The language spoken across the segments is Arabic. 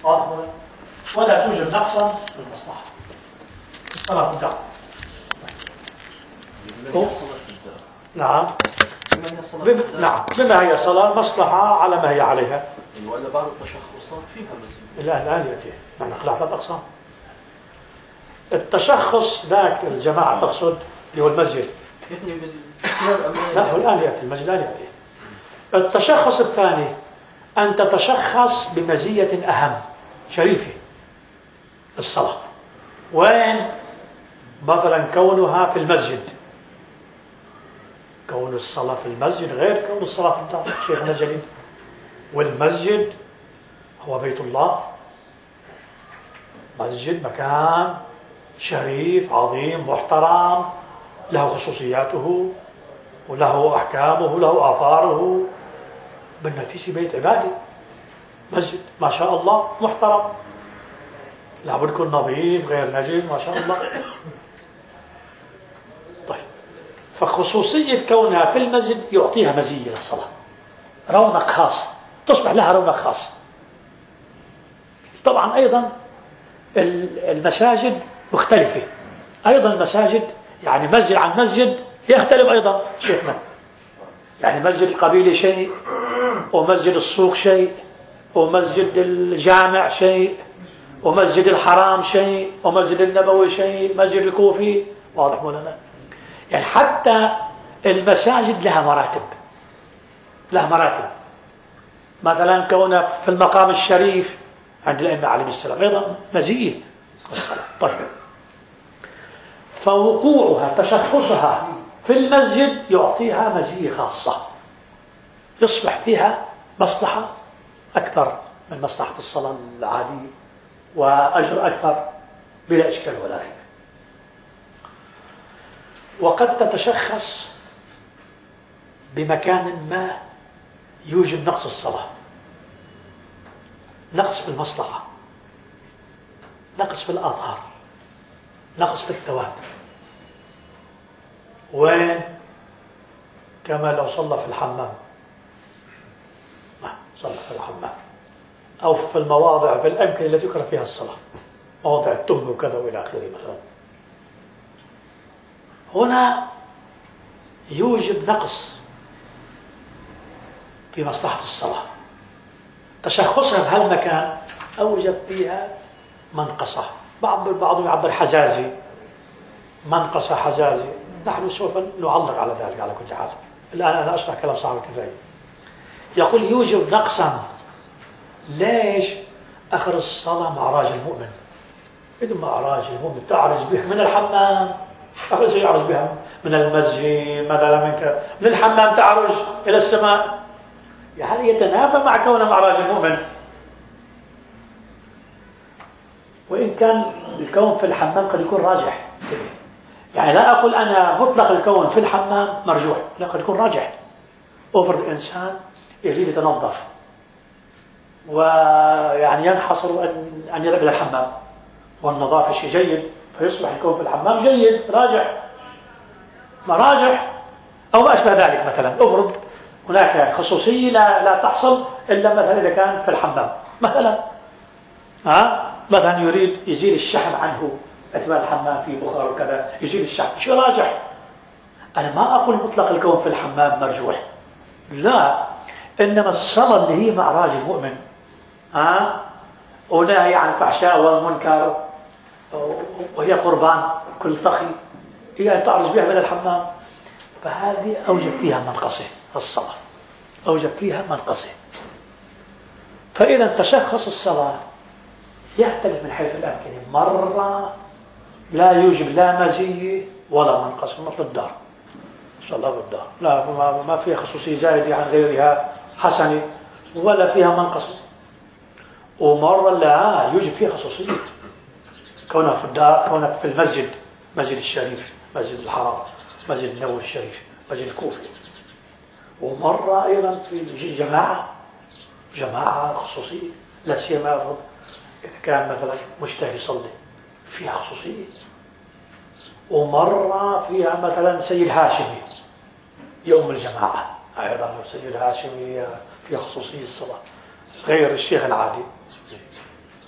ولا توجد نقصا في المصلحة الصلاة في الدار. نعم نعم، بما هي صلاة مصلحة على ما هي عليها. ولا بعض التشخصات فيها مسجد. لا يأتي نحن خلع ثلاث أقسام. التشخص ذاك الجماعة تقصد اللي هو المسجد. لا هو الآن يأتي المسجد، الآن يأتي. التشخص الثاني أن تتشخص بمزية أهم شريفة، الصلاة. وين؟ مثلا كونها في المسجد. كون الصلاة في المسجد غير كون الصلاة في الدار شيخنا الجليل. والمسجد هو بيت الله، مسجد مكان شريف عظيم محترم، له خصوصياته وله أحكامه وله آثاره، بالنتيجة بيت عبادي، مسجد ما شاء الله محترم، لابد يكون نظيف غير نجس ما شاء الله. طيب، فخصوصية كونها في المسجد يعطيها مزية للصلاة، رونق خاص، تصبح لها رونق خاص. طبعا أيضا المساجد مختلفة، أيضا المساجد يعني مسجد عن مسجد يختلف أيضا شيخنا. يعني مسجد القبيلة شيء، ومسجد السوق شيء، ومسجد الجامع شيء، ومسجد الحرام شيء، ومسجد النبوي شيء، مسجد الكوفي. واضح مولانا؟ يعني حتى المساجد لها مراتب، لها مراتب. مثلا كونها في المقام الشريف عند الأئمة عليهم السلام أيضا مزية الصلاة. طيب، فوقوعها تشخصها في المسجد يعطيها مزية خاصة، يصبح فيها مصلحة أكثر من مصلحة الصلاة العادية، وأجر أكثر بلا إشكال ولا ريب. وقد تتشخص بمكان ما يوجب نقص الصلاة، نقص في المصلحة، نقص في الآثار، نقص في الثواب. وين؟ كما لو صلى في الحمام، صلى في الحمام، أو في المواضع في الأمكنة التي يكره فيها الصلاة، مواضع التهم وكذا وإلى آخره. مثلا هنا يوجب نقص في مصلحة الصلاة، تشخصها بهالمكان أوجب فيها منقصة. بعضهم يعبر حزازي، منقصة حزازي. نحن سوف نعلق على ذلك على كل حال. الآن أنا أشرح كلام صاحب الكفاية. يقول يوجب نقصا. ليش؟ آخر الصلاة معراج المؤمن. إذا معراج المؤمن تعرج بها من الحمام، آخر شيء يعرج بها من المسجد، مثلا من الحمام تعرج إلى السماء. يعني يتنافى مع كونه معراج المؤمن. وإن كان الكون في الحمام قد يكون راجح، يعني لا أقول أنا مطلق الكون في الحمام مرجوح، لا، قد يكون راجح. أفرض إنسان يريد يتنظف ويعني ينحصر أن يذهب إلى الحمام، والنظافة شيء جيد، فيصبح الكون في الحمام جيد راجح، مراجح أو ما أشبه ذلك. مثلا أفرض هناك خصوصية لا تحصل إلا مثلا إذا كان في الحمام، مثلا يريد يزيل الشحم عنه، أثناء الحمام في بخار وكذا يزيل الشحم، شيء راجح. أنا ما أقول مطلق الكون في الحمام مرجوح، لا، إنما الصلاة اللي هي معراج المؤمن، ونهي عن الفحشاء والمنكر، وهي قربان كل تقي، هي أن تعرج بها من الحمام، فهذه أوجب فيها منقصة الصلاة، أوجب فيها منقصة. فإذا تشخص الصلاة يختلف من حيث الأمكنة، مرة لا يوجب لا مزية ولا منقصة، مثل الدار، صلاة بالدار لا، ما فيها خصوصية زائدة عن غيرها حسنة، ولا فيها منقصة. ومرة لا يوجب فيها خصوصية، كونها في الدار، كونها في المسجد، مسجد الشريف، مسجد الحرام، مسجد النبوي الشريف، مسجد الكوفي. ومرة أيضا في جماعة خصوصية، لا سيما إذا كان مثلا مجتهد يصلي فيها خصوصية. ومرة فيها مثلا سيد هاشمي يوم الجماعة، أيضا سيد هاشمي فيها خصوصية الصلاة غير الشيخ العادي.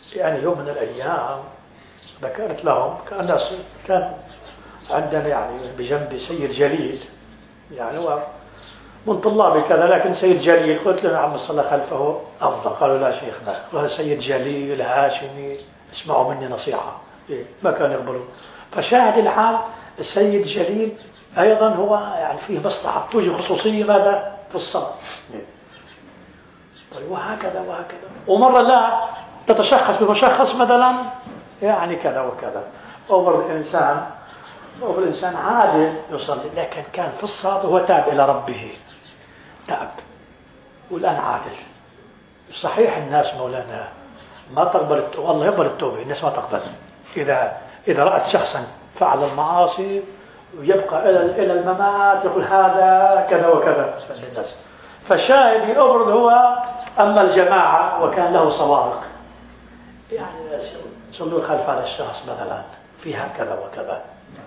يعني يوم من الأيام ذكرت لهم كان عندنا يعني بجنبي سيد جليل، يعني هو من طلابي كذا، لكن سيد جليل قلت له نعم الصلاة خلفه أفضل. قالوا لا شيخنا، هذا سيد جليل هاشمي اسمعوا مني نصيحة. ما كان يقبلون. فشاهد الحال السيد جليل أيضا هو يعني فيه مصلحة، توجد خصوصية ماذا في الصلاة. طيب وهكذا وهكذا، ومرة لا تتشخص بمشخص مثلا يعني كذا وكذا، ومرة الإنسان عادل يصلي، لكن كان في الصلاة وهو تاب إلى ربه، تاب والآن عادل. صحيح الناس مولانا ما تقبل التوبة، والله يقبل التوبة، الناس ما تقبل إذا رأت شخصا فعل المعاصي ويبقى إلى الممات يقول هذا كذا وكذا للناس. فالشاهد يفرض هو، أما الجماعة وكان له صوابق يعني يصلون خلف هذا الشخص مثلا فيها كذا وكذا،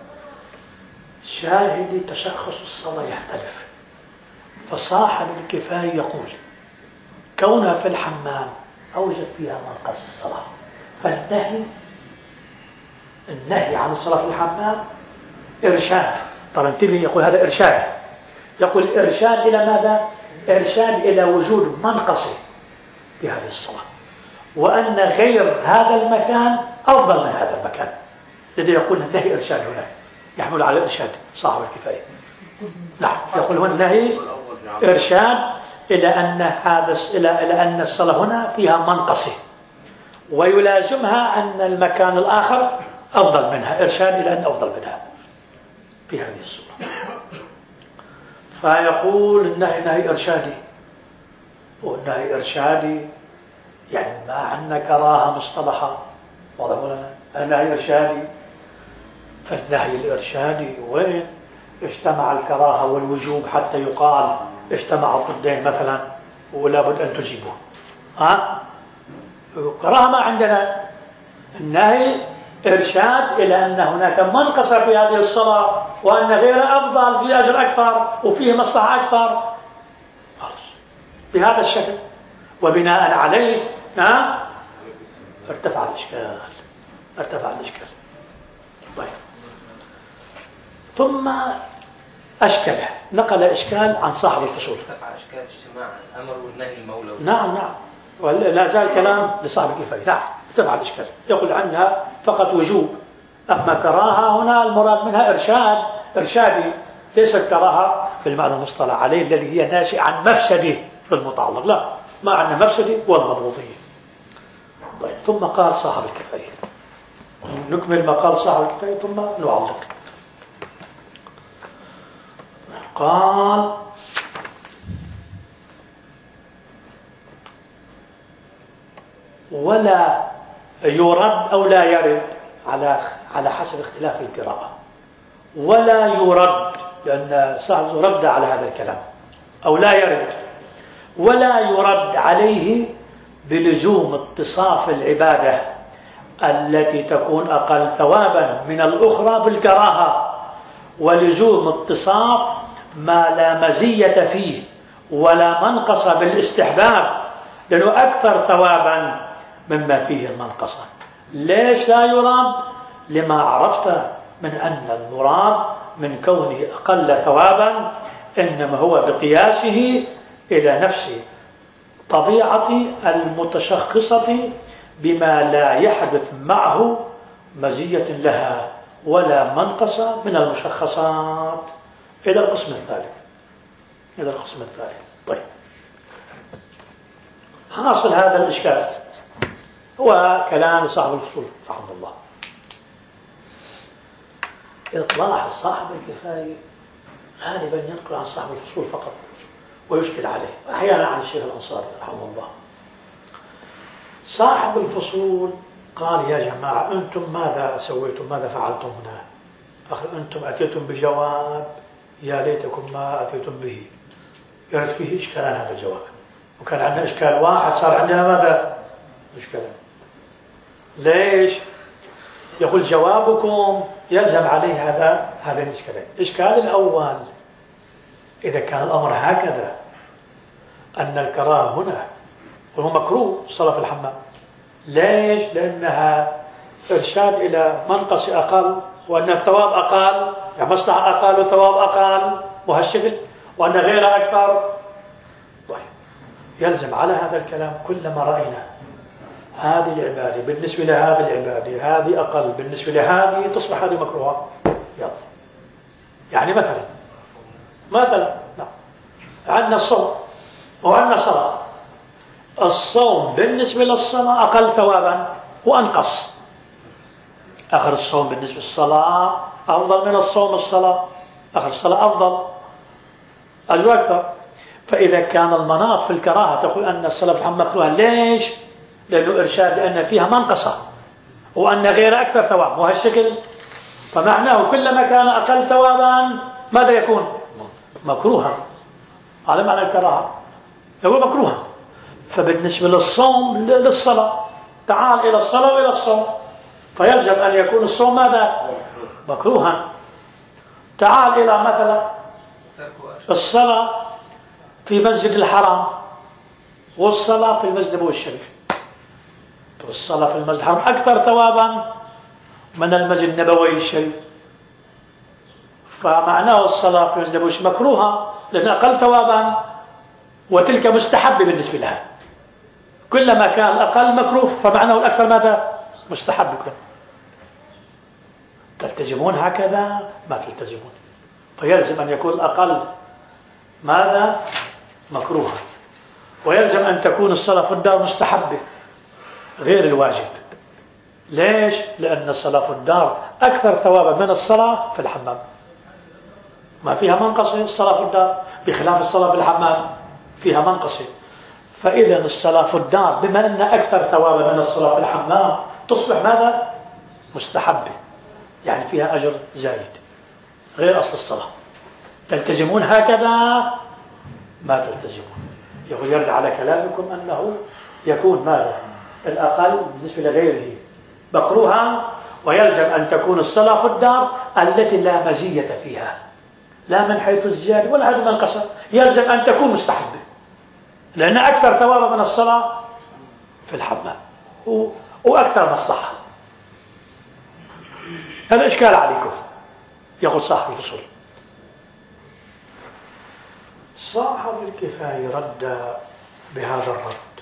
شاهد تشخص الصلاة يختلف. فصاحب الكفاية يقول كونها في الحمام أوجد فيها منقص الصلاة، فالنهي عن الصلاة في الحمام إرشاد. طبعا انتبه، يقول هذا إرشاد، يقول إرشاد إلى ماذا؟ إرشاد إلى وجود منقص في هذه الصلاة، وأن غير هذا المكان أفضل من هذا المكان. لذا يقول النهي إرشاد هنا، يحمل على إرشاد صاحب الكفاية. نعم، يقول هو النهي إرشاد إلى أن الصلاة هنا فيها منقصة، ويلازمها أن المكان الآخر أفضل منها، إرشاد إلى أن أفضل منها في هذه الصورة. فيقول النهي نهي إرشادي، والنهي إرشادي يعني ما عندنا كراهة مصطلحة، واضح لنا النهي إرشادي. فالنهي الإرشادي وين اجتمع الكراهة والوجوب حتى يقال اجتمع الضدين مثلا ولا بد أن تجيبه. كراهة ما عندنا. النهي إرشاد إلى أن هناك منقص في هذه الصلاة، وأن غيرها أفضل، فيه أجر أكثر وفيه مصلحة أكثر، خلاص بهذا الشكل. وبناء عليه ارتفع الإشكال. طيب، ثم أشكله، نقل إشكال عن صاحب الفصول. ارتفع إشكال اجتماع الأمر والنهي المولوي. نعم، ولا زال كلام لصاحب الكفاية. نعم، ارتفع الإشكال، يقول عنها فقط وجوب، أما كراهة هنا المراد منها إرشادي، ليس الكراهة بالمعنى المصطلح عليه الذي هي ناشئ عن مفسده في المتعلق، لا، ما عندنا مفسده ولا مضبوطية. طيب، ثم قال صاحب الكفاية، نكمل ما قال صاحب الكفاية ثم نعلق. قال ولا يرد أو لا يرد على حسب اختلاف القراءة. ولا يرد لأن صاحب رد على هذا الكلام، أو لا يرد، ولا يرد عليه بلزوم اتصاف العبادة التي تكون أقل ثوابا من الأخرى بالكراهة، ولزوم اتصاف ما لا مزية فيه ولا منقص بالاستحباب، لأنه أكثر ثوابا مما فيه المنقصة. ليش لا يراد؟ لما عرفت من أن المراد من كونه أقل ثوابا إنما هو بقياسه إلى نفس طبيعة المتشخصة بما لا يحدث معه مزية لها ولا منقص من المشخصات. إلى القسم الثالث. طيب، حاصل هذا الإشكال هو كلام صاحب الفصول رحمه الله. إطلاع صاحب الكفاية غالبا ينقل عن صاحب الفصول فقط ويشكل عليه، وأحيانا عن الشيخ الأنصاري رحمه الله. صاحب الفصول قال يا جماعة أنتم ماذا سويتم؟ ماذا فعلتم هنا؟ أنتم أتيتم بجواب يا ليتكم ما أتيتم به. كانت فيه إشكالان هذا الجواب، وكان عندنا إشكال واحد، صار عندنا ماذا؟ إشكالان. ليش؟ يقول جوابكم يلزم عليه هذا الإشكالين. الإشكال الأول، إذا كان الأمر هكذا أن الكراهة هنا وهو مكروه الصلاة في الحمام، ليش؟ لأنها إرشاد إلى منقص أقل، وأن الثواب أقل، يعني مصلحة أقل وثواب أقل وهالشكل، وأن غيرها أكثر. طيب يلزم على هذا الكلام كلما رأينا هذه العبادة بالنسبة لهذه العبادة هذه أقل بالنسبة لهذه، تصبح هذه مكروهة. يلا يعني مثلا نعم، عندنا الصوم وعندنا الصلاة. الصوم بالنسبة للصلاة أقل ثوابا وأنقص. آخر الصوم بالنسبة للصلاة أفضل من الصوم الصلاة. آخر الصلاة أفضل أجر أكثر. فإذا كان المناط في الكراهة تقول أن الصلاة في الحمام مكروهة، ليش؟ لأنه إرشاد لأن فيها منقصة وأن غير أكثر ثواب وهالشكل. فمعناه كلما كان أقل ثوابا ماذا يكون؟ مكروها. هذا معنى الكراهة، يقول مكروها. فبالنسبة للصوم للصلاة، تعال إلى الصلاة وإلى الصوم، فيلزم أن يكون الصوم ماذا؟ مكروها. تعال إلى مثلا الصلاة في مسجد الحرام والصلاة في المسجد النبوي الشريف. والصلاة في المسجد الحرام أكثر ثوابا من المسجد النبوي الشريف، فمعناه الصلاة في المسجد النبوي الشريف مكروهة لأن أقل ثوابا، وتلك مستحبة بالنسبة لها. كلما كان الأقل مكروه فمعناه الأكثر ماذا؟ مستحب يكون. تلتزمون هكذا؟ ما تلتزمون. فيلزم أن يكون الأقل ماذا؟ مكروها. ويلزم أن تكون الصلاة في الدار مستحبة غير الواجب. ليش؟ لأن الصلاة في الدار أكثر ثوابا من الصلاة في الحمام. ما فيها منقصة الصلاة في الدار، بخلاف الصلاة في الحمام فيها منقصة. فإذا الصلاة في الدار بما أن أكثر ثوابا من الصلاة في الحمام تصبح ماذا؟ مستحبة، يعني فيها أجر زايد غير أصل الصلاة. تلتزمون هكذا؟ ما تلتزمون. يقول يرجع على كلامكم أنه يكون ماذا؟ الأقل بالنسبة لغيره مكروها. ويلزم أن تكون الصلاة في الدار التي لا مزية فيها، لا من حيث الزيادة ولا حيث المنقصة، يلزم أن تكون مستحبة لأن أكثر ثوابا من الصلاة في الحمام وأكثر مصلحة. هذا إشكال عليكم. يقول صاحب الفصول: صاحب الكفاية رد بهذا الرد.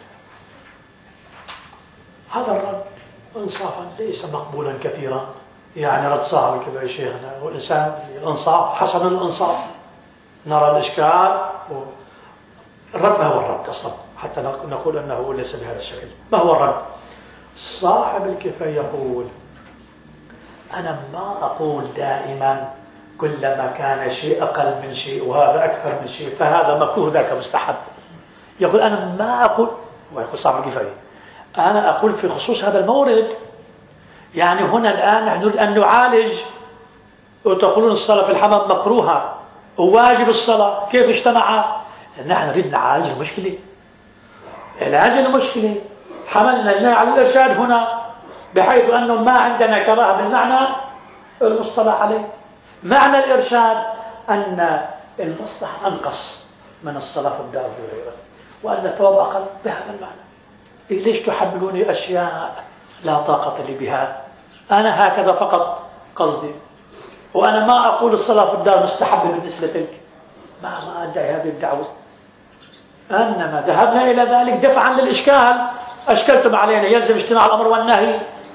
هذا الرد انصافا ليس مقبولا كثيرا، يعني رد صاحب الكفاية شيخنا والإنسان الإنصاف حسن الإنصاف. نرى الإشكال الرد ما هو الرد أصلا حتى نقول أنه ليس بهذا الشكل. ما هو الرد؟ صاحب الكفاية يقول: أنا ما أقول دائما كلما كان شيء أقل من شيء وهذا أكثر من شيء فهذا مكروه ذاك مستحب. يقول أنا ما أقول، ويقول صاحب الكفاية أنا أقول في خصوص هذا المورد. يعني هنا الآن نحن نريد أن نعالج، وتقولون الصلاة في الحمام مكروهة وواجب الصلاة، كيف اجتمع؟ نحن نريد نعالج المشكلة. علاج المشكلة حملنا النهي على الإرشاد هنا، بحيث أنه ما عندنا كراهة بالمعنى المصطلح عليه. معنى الإرشاد أن المصلحة أنقص من الصلاة في الدار وغيرها، وأن الثواب أقل بهذا المعنى. ليش تحملوني أشياء لا طاقة لي بها؟ أنا هكذا فقط قصدي، وأنا ما أقول الصلاة في الدار مستحبة بالنسبة لتلك، ما أدعي هذه الدعوة. أنما ذهبنا إلى ذلك دفعا للإشكال. أشكلتم علينا يلزم اجتماع الأمر والنهي،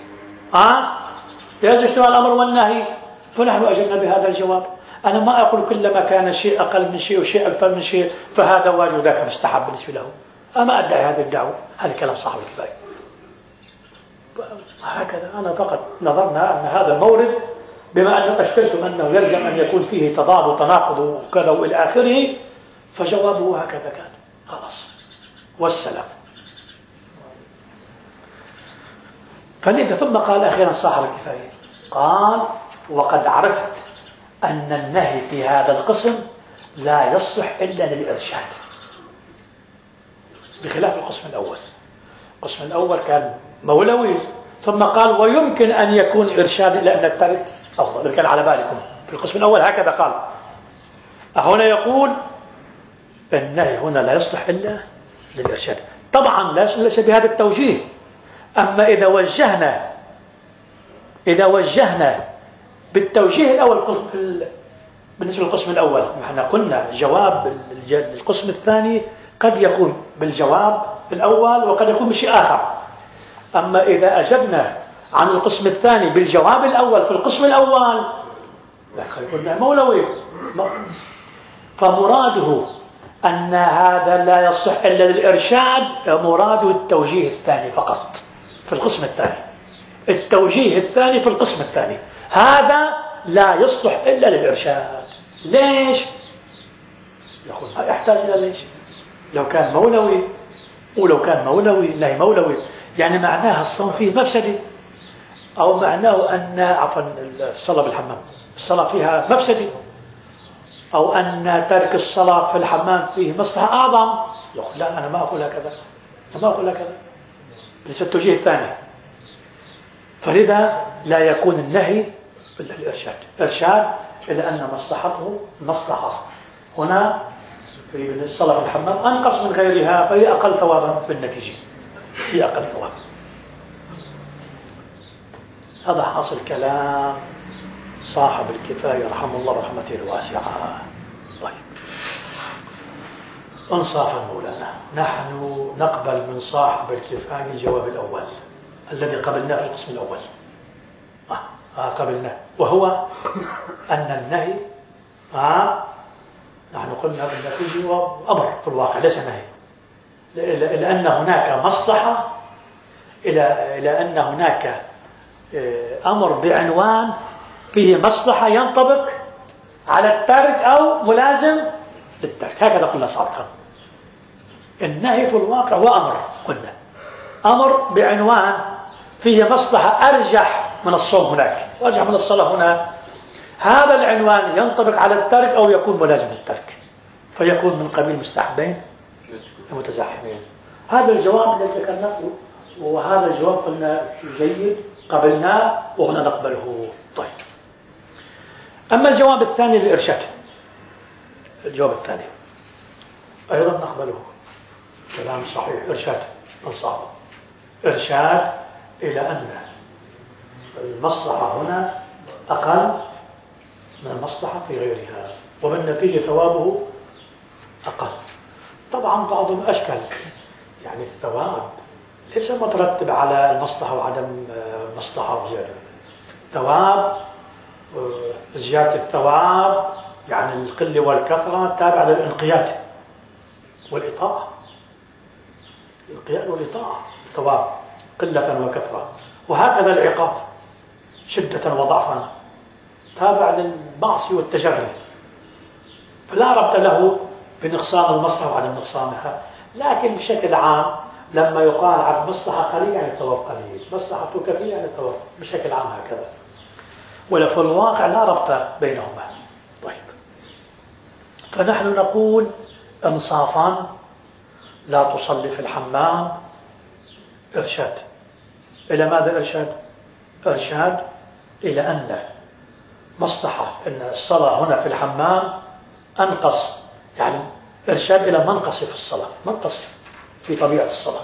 يلزم اجتماع الأمر والنهي، فنحن أجبنا بهذا الجواب. أنا ما أقول كلما كان شيء أقل من شيء وشيء أكثر من شيء فهذا واجب ذاك مستحب بالنسبة له. أما أدعي هذه الدعوة. هذا كلام صاحب الكفاية. هكذا أنا فقط نظرنا أن هذا المورد بما أن أشكلتم أنه يلزم أن يكون فيه تضاد وتناقض وكذا وإلى آخره، فجوابه هكذا كان، خلاص والسلام. فلذا ثم قال أخيرا صاحب الكفاية، قال: وقد عرفت أن النهي في هذا القسم لا يصلح إلا للإرشاد، بخلاف القسم الأول. القسم الأول كان مولوي، ثم قال: ويمكن أن يكون إرشاد إلى أن الترك أفضل. كان على بالكم في القسم الأول هكذا قال. هنا يقول النهي هنا لا يصلح إلا للإرشاد. طبعا ليس بهذا التوجيه أما إذا وجهنا بالتوجيه الأول بالنسبة للقسم الأول، نحن قلنا جواب القسم الثاني قد يكون بالجواب الأول وقد يكون بشيء آخر. أما إذا أجبنا عن القسم الثاني بالجواب الأول في القسم الأول قلنا مولوي، فمراده أن هذا لا يصح إلا للإرشاد، مراده التوجيه الثاني فقط في القسم الثاني. التوجيه الثاني في القسم الثاني هذا لا يصلح إلا للإرشاد. ليش؟ يقول ما يحتاج إلى ليش. لو كان مولوي، ولو كان مولوي نهي مولوي يعني معناها الصوم فيه مفسدة، أو معناه أن عفوا الصلاة بالحمام الصلاة فيها مفسدة، أو أن ترك الصلاة في الحمام فيه مصلحة أعظم، يقول لا أنا ما أقول هكذا، أنا ما أقول هكذا. ليس التوجيه الثاني. فلذا لا يكون النهي إلا الإرشاد، إرشاد إلى أن مصلحته مصلحة هنا في الصلاة بالحمام أنقص من غيرها، فهي أقل ثوابا بالنتيجة، هي أقل ثوابا. هذا حاصل كلام صاحب الكفاية رحمه الله رحمته الواسعة. طيب، انصافا مولانا، نحن نقبل من صاحب الكفاية الجواب الأول الذي قبلناه في القسم الأول، قبلناه، وهو أن النهي نحن قلنا بالنتيجة هو أمر في الواقع ليس نهي، لأن هناك مصلحة، إلى أن هناك أمر بعنوان فيه مصلحة ينطبق على الترك أو ملازم للترك، هكذا قلنا سابقا. النهي في الواقع هو أمر، قلنا أمر بعنوان فيه مصلحة أرجح من الصوم هناك وأرجح من الصلاة هنا، هذا العنوان ينطبق على الترك أو يكون ملازم للترك، فيكون من قبيل مستحبين المتزاحمين. هذا الجواب الذي ذكرناه، وهذا الجواب قلنا جيد قبلناه وهنا نقبله. طيب، أما الجواب الثاني للإرشاد، الجواب الثاني أيضا نقبله، كلام صحيح، إرشاد انصاف، إرشاد إلى أن المصلحة هنا أقل من المصلحة في غيرها، وبالنتيجة ثوابه أقل. طبعا بعضهم أشكل، يعني الثواب ليس مترتب على المصلحة وعدم مصلحة وزيادة. الثواب زيادة الثواب يعني القلة والكثرة تابعة للانقياد والإطاعة، الانقياد والإطاعة الثواب قلة وكثرة، وهكذا العقاب شدة وضعفا تابع للمعصية والتجري، فلا ربط له بنقصان المصلحة وعدم نقصانها. لكن بشكل عام لما يقال عن مصلحة قليل يعني الثواب قليل، مصلحة كثير يعني الثواب بشكل عام هكذا، ولا في الواقع لا ربط بينهما. طيب، فنحن نقول انصافا لا تصلي في الحمام، إرشاد إلى ماذا؟ إرشاد إلى أن مصلحة أن الصلاة هنا في الحمام أنقص، يعني إرشاد إلى منقص في الصلاة، منقص في طبيعة الصلاة،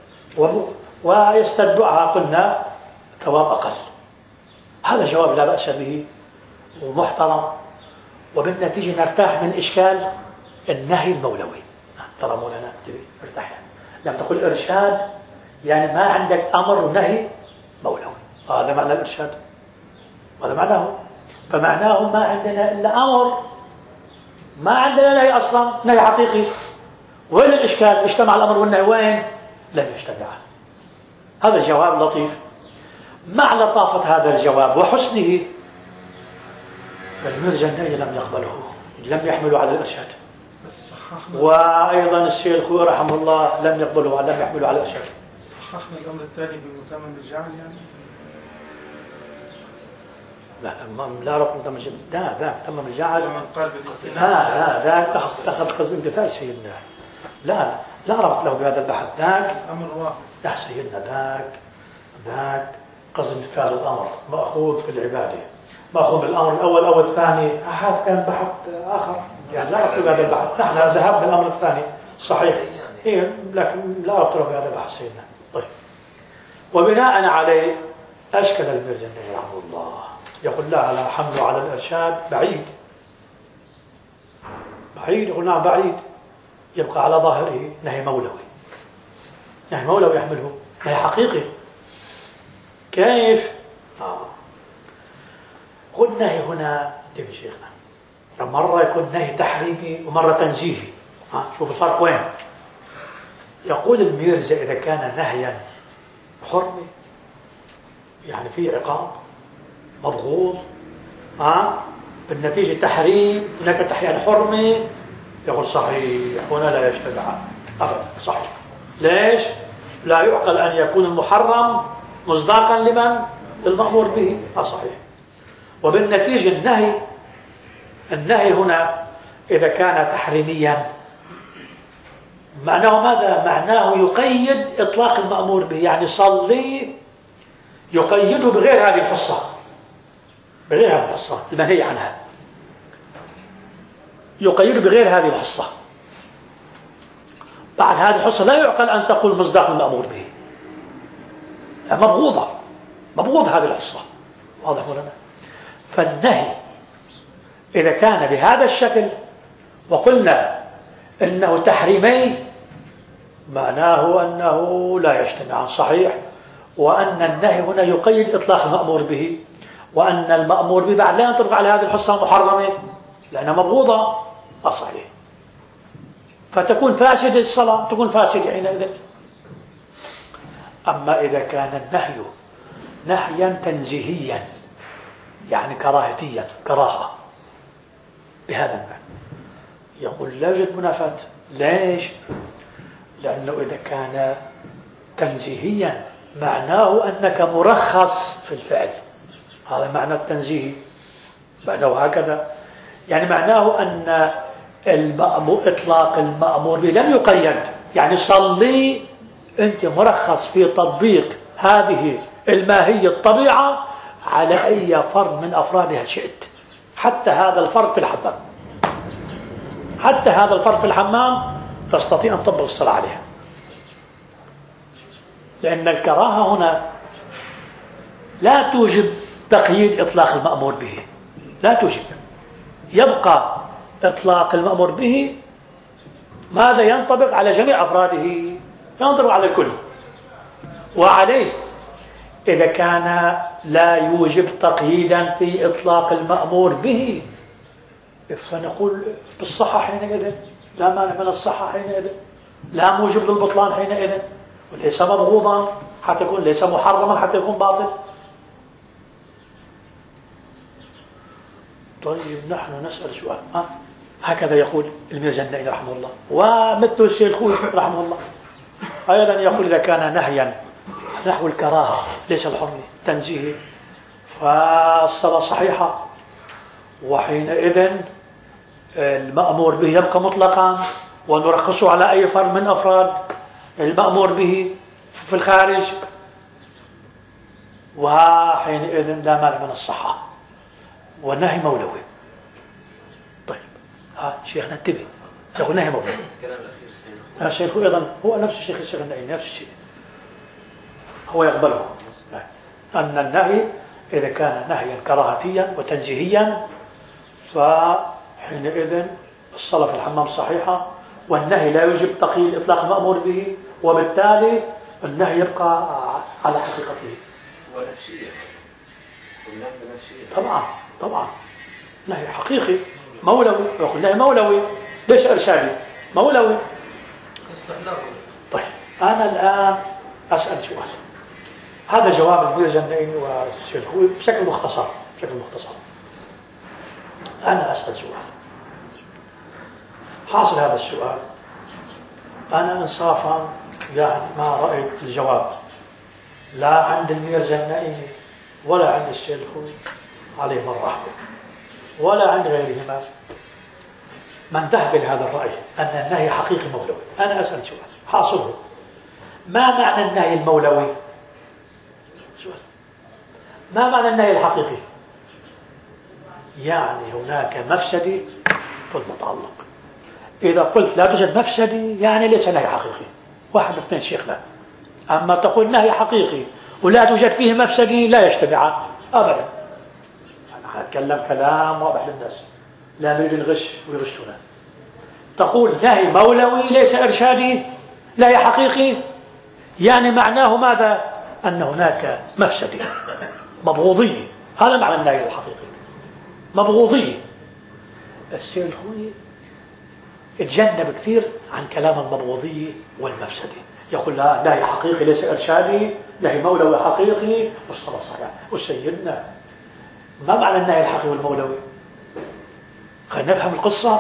ويستتبعها قلنا ثواب أقل. هذا جواب لا بأس به ومحترم، وبالنتيجة نرتاح من إشكال النهي المولوي. ترى مولانا ارتاح، لما تقول إرشاد يعني ما عندك أمر ونهي مولوي، هذا معنى الإرشاد، هذا معناه. فمعناه ما عندنا إلا أمر، ما عندنا نهي أصلا، نهي حقيقي. وين الإشكال؟ اجتمع الأمر والنهي، وين؟ لم يجتمع. هذا الجواب لطيف. مع لطافة هذا الجواب وحسنه المرجع النهي لم يقبله، لم يحمله على الإرشاد، وأيضا الشيخ الخوي رحمه الله لم يقبله، لم يحمله على الإرشاد. صححنا الأمر الثاني بمتمم الجعل يعني؟ لا رب متمم الجعل، ذاك متمم الجعل، ذاك أخذ قصد امتثال سيدنا، لا ربط له بهذا البحث. ذاك أمر واحد يا سيدنا، ذاك قصد امتثال الأمر مأخوذ في العبادة، مأخوذ بالأمر الأول أو الثاني، هذا كان بحث آخر، يعني لا ربط بهذا البحث. نحن ذهب بالأمر الثاني صحيح، لكن لا ربط له بهذا البحث سيدنا. طيب، وبناء عليه أشكل الميرزني رحمه الله يقول لا حمله على الإرشاد بعيد، يقول نعم بعيد، يبقى على ظاهره نهي مولوي، نهي مولوي يحمله، نهي حقيقي. كيف؟ قل نهي هنا انتبه شيخنا، مرة يكون نهي تحريمي ومرة تنزيهي. شوف الفرق وين. يقول الميرزا إذا كان نهيا حرمي يعني فيه عقاب مبغوض، بالنتيجة تحريم، هناك تحيان حرمي، يقول صحيح هنا لا يجتمع أبدا، صحيح. ليش؟ لا يعقل أن يكون المحرم مصداقا لمن؟ للمأمور به. صحيح. وبالنتيجة النهي هنا إذا كان تحريميا معناه ماذا؟ معناه يقيد إطلاق المأمور به، يعني صلي يقيده بغير هذه الحصة، بغير هذه الحصة المنهي عنها، يقيده بغير هذه الحصة. بعد هذه الحصة لا يعقل أن تقول مصداق المأمور به، مبغوضة، مبغوض هذه الحصة. واضح لنا؟ فالنهي إذا كان بهذا الشكل وقلنا إنه تحريمي معناه أنه لا يجتمعان، صحيح. وأن النهي هنا يقيد إطلاق المأمور به، وأن المأمور به بعد لا ينطبق على هذه الحصة المحرمة لأنها مبغوضة. صحيح. فتكون فاسدة الصلاة، تكون فاسدة حينئذ. أما إذا كان النهي نهيا تنزيهيا يعني كراهتيا، كراهة بهذا المعنى، يقول لا يوجد منافاة. ليش؟ لأنه إذا كان تنزيهيا معناه أنك مرخص في الفعل، هذا معنى التنزيه، معناه هكذا، يعني معناه أن إطلاق المأمور به لم يقيد، يعني صلي أنت مرخص في تطبيق هذه الماهية الطبيعة على أي فرد من أفرادها شئت، حتى هذا الفرد في الحمام، حتى هذا الفرد في الحمام تستطيع أن تطبق الصلاة عليها. لأن الكراهة هنا لا توجب تقييد إطلاق المأمور به، لا توجب، يبقى إطلاق المأمور به ماذا؟ ينطبق على جميع أفراده، ينطبق على الكل. وعليه إذا كان لا يوجب تقييدا في إطلاق المأمور به فنقول بالصحة حينئذ، لا مانع من الصحة حينئذ، لا موجب للبطلان حينئذ، وليس مبغوضا حتى يكون، ليس محرما حتى يكون باطل. طيب نحن نسأل سؤال، هكذا يقول الميرزني رحمه الله، ومثل الشيخ الخوي رحمه الله أيضا يقول إذا كان نهيا نحو الكراهة ليس الحرمي تنزيه فالصلاة صحيحة، وحينئذ المأمور به يبقى مطلقا ونرخصه على أي فرد من أفراد المأمور به في الخارج، وحينئذ لا مانع من الصحة والنهي مولوي. طيب شيخنا انتبه، يقول نهي مولوي. الكلام الأخير الشيخ أيضا هو نفس الشيخ النهي، نفس الشيء هو يقبله، أن النهي إذا كان نهيا كراهتيا وتنزيهيا فحينئذ الصلاة في الحمام صحيحة، والنهي لا يوجب تقييد إطلاق المأمور به، وبالتالي النهي يبقى على حقيقته. ونفسية، طبعا نهي حقيقي مولوي، يقول نهي مولوي، ليش إرشادي؟ مولوي. طيب أنا الآن أسأل سؤال، هذا جواب الميرزني والشيخ الخوي بشكل مختصر، أنا أسأل سؤال، حاصل هذا السؤال أنا إنصافا يعني ما رأيت الجواب لا عند الميرزني ولا عند الشيخ الخوي عليهم الرحمة ولا عند غيرهما من ذهب لهذا الرأي أن النهي حقيقي مولوي. أنا أسأل سؤال حاصله، ما معنى النهي المولوي؟ سؤال، ما معنى النهي الحقيقي؟ يعني هناك مفسدة في المتعلق، إذا قلت لا توجد مفسدة يعني ليس نهي حقيقي. واحد من اثنين شيخنا، أما تقول نهي حقيقي ولا توجد فيه مفسدة لا يجتمعان أبدا. أنا أتكلم كلام واضح للناس، لا نريد الغش ويغشنا. تقول نهي مولوي ليس إرشادي، نهي حقيقي، يعني معناه ماذا؟ أن هناك مفسدة مبغوضية، هذا معنى النهي الحقيقي، مبغوضية. السيد الخوي اتجنب كثير عن كلام المبغوضية والمفسدة، يقول لا نهي حقيقي ليس إرشادي، نهي مولوي حقيقي والصلاة صحيحة. وسيدنا ما معنى النهي الحقيقي والمولوي؟ خلينا نفهم القصة.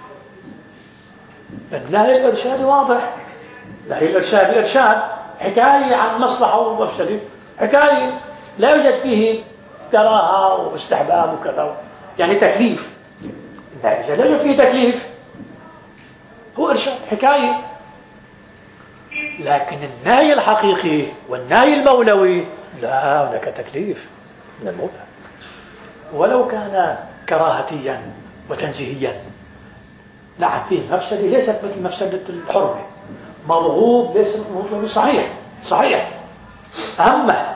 النهي الإرشادي واضح، نهي الإرشادي إرشاد، حكاية عن مصلحة ومفسدة، حكاية لا يوجد فيه كراهة واستحباب وكذا، يعني تكليف. النهي الإرشادي لا يوجد فيه تكليف، هو إرشاد حكاية. لكن النهي الحقيقي والنهي المولوي لا، هناك تكليف من المولى، ولو كان كراهتيا وتنزيهيا. نعم فيه مفسدة ليست مثل مفسدة الحرمة، مبغوض ليس مطلوب، صحيح صحيح. أما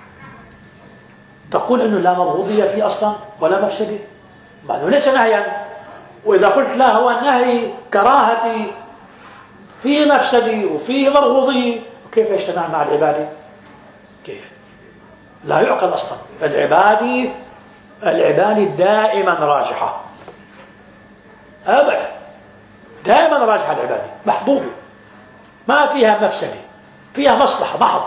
تقول أنه لا مبغوضية فيه أصلا ولا مفسدة، معناه ليس نهيا. وإذا قلت لا هو النهي كراهتي فيه مفسدة وفيه مبغوضية، كيف يجتمع مع العبادة؟ كيف؟ لا يعقل أصلا. العبادة دائما راجحة أبدا، دائما راجحة العبادة، محبوبة، ما فيها مفسدة، فيها مصلحة محض.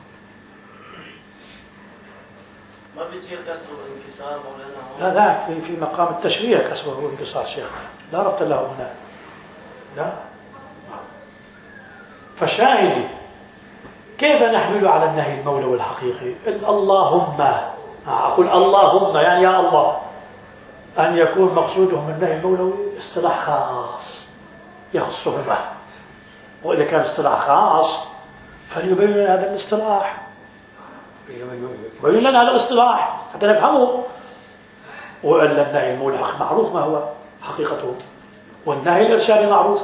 ما بيصير كسر وانكسار مولانا؟ لا ذاك في مقام التشريع كسر وانكسار شيخ، لا ربط له هنا. لا. فشاهدي كيف نحمل على النهي المولوي الحقيقي؟ اللهم، أقول اللهم يعني يا الله، أن يكون مقصودهم النهي المولوي اصطلاح خاص يخصهما، وإذا كان اصطلاح خاص فليبين لنا هذا الاصطلاح، يبين لنا هذا الاصطلاح حتى نفهمه. وإلا النهي المولوي معروف ما هو حقيقته، والنهي الإرشادي معروف.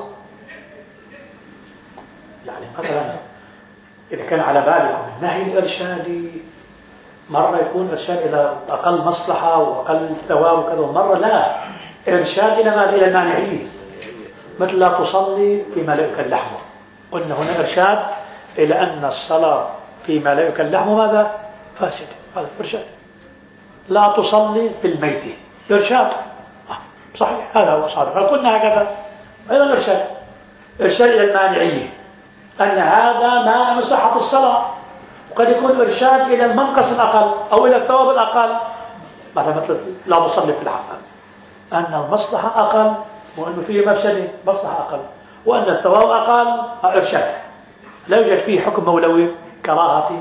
يعني مثلا إذا كان على بالكم النهي الإرشادي مرة يكون إرشاد إلى أقل مصلحة وأقل ثواب وكذا، ومرة لا، إرشاد إلى ما إلى المانعية، مثل لا تصلي فيما لا يؤكل لحمه. قلنا هنا إرشاد إلى أن الصلاة فيما لا يؤكل لحمه ماذا؟ فاسد، هذا إرشاد. لا تصلي في الميت، إرشاد صحيح، هذا هو صادق. قلنا هكذا أيضا إرشاد إلى المانعية، أن هذا مانع من صحة الصلاة. وقد يكون إرشاد إلى المنقص الأقل أو إلى الثواب الأقل، مثل لا تصلي في الحمام، أن المصلحة أقل وأنه فيه مفسدة، مصلحة أقل، وأن الثواب أقل، إرشاد. لا يوجد فيه حكم مولوي كراهتي.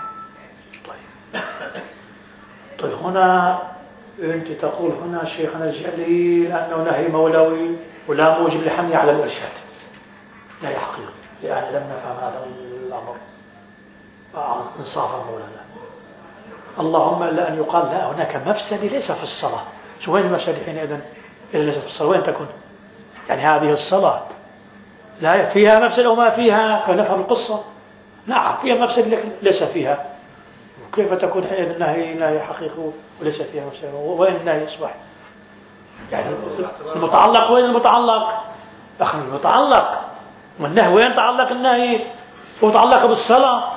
طيب هنا أنت تقول هنا شيخنا الجليل أنه نهي مولوي ولا موجب لحمله على الإرشاد، نهي حقيقي، يعني لم نفهم هذا الأمر إنصافا مولانا. اللهم إلا أن يقال لا، هناك مفسدة ليس في الصلاة. شو وين المفسدة حينئذ إذا ليست في الصلاة؟ وين تكون؟ يعني هذه الصلاة لا فيها مفسدة وما فيها، فنفهم القصة. نعم فيها مفسدة لكن ليس فيها، وكيف تكون حينئذ النهي حقيقي وليس فيها مفسدة؟ وين النهي يصبح؟ يعني المتعلق وين المتعلق؟ أخي المتعلق والنهي وين تعلق النهي؟ هو تعلق بالصلاة.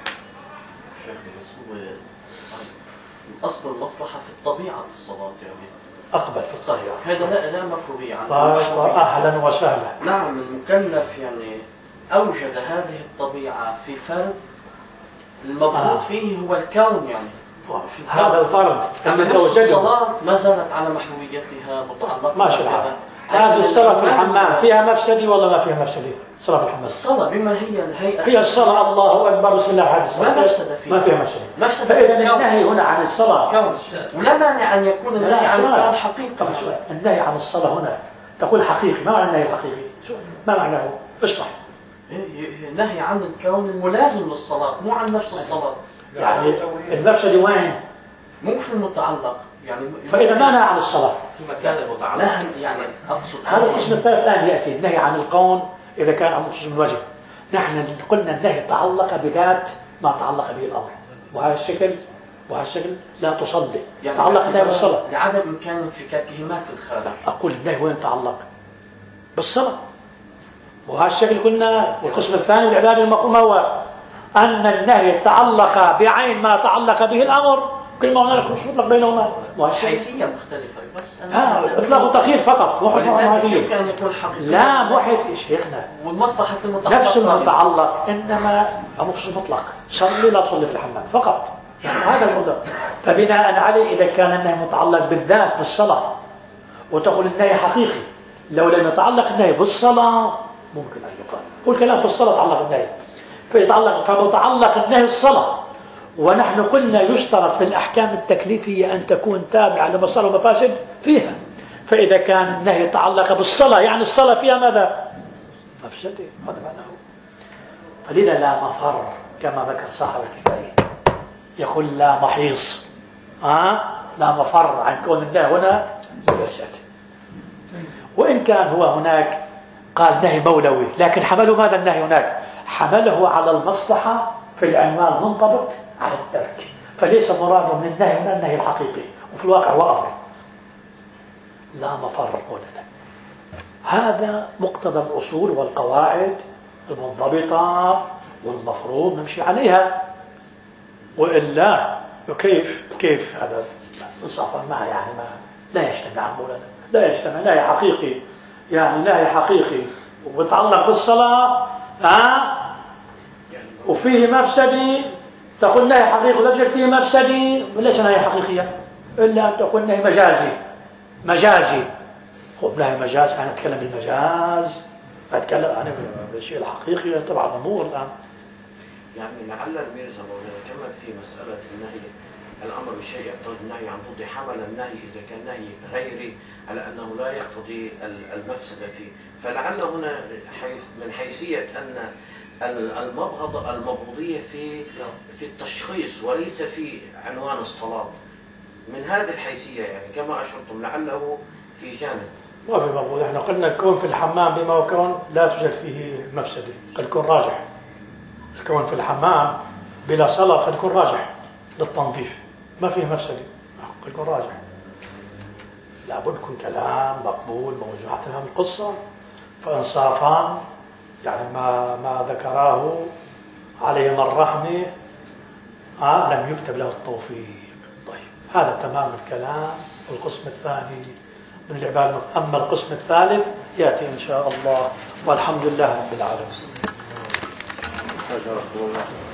أصل المصلحة في الطبيعة الصلاة يعني أقبل في الصحيح، هذا لا مفروضية عنه. أهلا وسهلا. نعم المكلف يعني أوجد هذه الطبيعة في فرد، المفروض فيه هو الكون يعني هذا الفرد. أما نفس الصلاة ما زالت على محويتها متعلقة. ما شاء الله. هذه الصلاة في الحمام فيها مفسدة ولا ما فيها مفسدة؟ صلاة في الحمام، الصلاة بما هي الهيئة، هي الصلاة الله أكبر بسم الله، هذه الصلاة ما مفسد فيها، ما فيها مفسدة. فإذا النهي هنا عن الصلاة كون، ولا مانع أن يكون النهي عن الكون حقيقي. النهي عن الصلاة هنا تقول حقيقي، ما معنى النهي الحقيقي؟ ما معناه؟ اشرح. نهي عن الكون الملازم للصلاة، مو عن نفس الصلاة. يعني المفسدة وين؟ مو في المتعلق يعني. فإذا ما نهى عن الصلاة في مكان المتعلق، لا يعني أقصد هذا القسم الثالث الآن يأتي النهي عن الكون إذا كان عن مخصوص من وجه، نحن قلنا النهي تعلق بذات ما تعلق به الأمر، وهذا الشكل لا تصلي، يعني تعلق النهي بالصلاة لعدم إمكان انفكاكهما في الخارج. أقول النهي وين تعلق؟ بالصلاة. وهذا الشكل قلنا. والقسم الثاني من العبادة المقومة هو أن النهي تعلق بعين ما تعلق به الأمر، كل ما هنالك مطلق بينهما حيثية مختلفة بس إطلاق وتخيير فقط. يمكن أن يكون حقيقي لا موحد شيخنا والمصلحة في المتعلق نفس المتعلق، إنما مقصود مطلق صلي لا تصلي في الحمام فقط، يعني هذا الموضوع. فبناء عليه إذا كان النهي متعلق بالذات بالصلاة وتقول النهي حقيقي، لو لم يتعلق النهي بالصلاة ممكن أن يقال والكلام في الصلاة تعلق النهي، فمتعلق النهي الصلاة. ونحن قلنا يشترط في الأحكام التكليفية أن تكون تابعة لمصالح ومفاسد فيها، فإذا كان النهي يتعلق بالصلاة يعني الصلاة فيها ماذا؟ مفسدة، هذا معناه. فلذا لا مفر كما ذكر صاحب الكفاية، يقول لا محيص، لا مفر عن كون الله هنا مفسد. وإن كان هو هناك قال نهي مولوي، لكن حمله ماذا النهي هناك؟ حمله على المصلحة في العنوان منضبط على الترك، فليس مراده من النهي هنا النهي الحقيقي، وفي الواقع هو أمر لا مفر لنا. هذا مقتضى الأصول والقواعد المنضبطة والمفروض نمشي عليها، وإلا كيف هذا انصافا ما يعني ما لا يجتمع مولانا، لا يجتمع. نهي حقيقي يعني نهي حقيقي وبتعلق بالصلاة وفيه مفسدي، تقول نهي حقيقي لا فيه مفسدي، وليس نهي حقيقية إلا أن تقول نهي مجازي. هو نهي مجاز، أنا أتكلم بالمجاز، أتكلم عن الشيء الحقيقي طبعا الأمور الآن. يعني لعل الميرزا مولانا كما في مسألة النهي الأمر بالشيء يقتضي النهي عن ضد، حمل النهي إذا كان نهي غيري على أنه لا يقتضي المفسدة فيه، فلعل هنا من حيثية أن المبغضية في التشخيص وليس في عنوان الصلاة، من هذه الحيثية يعني كما أشرتم لعله في جانب ما في مبغض. احنا قلنا الكون في الحمام بما وكون لا توجد فيه مفسدة، قد يكون راجح. الكون في الحمام بلا صلاة قد يكون راجح للتنظيف، ما فيه مفسدة، قد يكون راجح. لابد يكون كلام مقبول موجود. حتى نفهم القصة فإنصافان يعني ما ذكراه عليهم الرحمة لم يكتب له التوفيق. طيب هذا تمام الكلام. القسم الثاني من العبادة، أما القسم الثالث يأتي إن شاء الله، والحمد لله رب العالمين.